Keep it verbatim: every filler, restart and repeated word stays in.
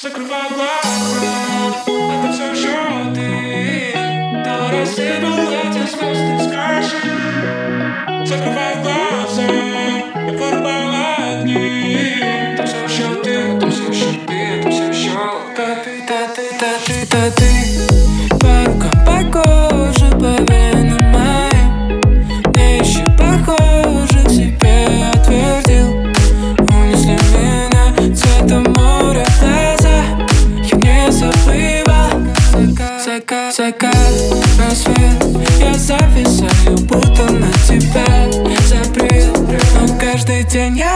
Закрывай глаза, это все еще ты. Ты рассыпал эти звезды, скажи. Закрывай глаза, я порвал огни. Это все еще ты, это все еще ты, это все еще ты. Да ты, да ты, да ты. По рукам, по коже, по венам моим. Мне еще похоже к себе отвердил. Унесли меня цветом моря глаза. Я не забывал. Закат, закат, рассвет. Я зависаю, будто на тебя запрет. Но каждый день я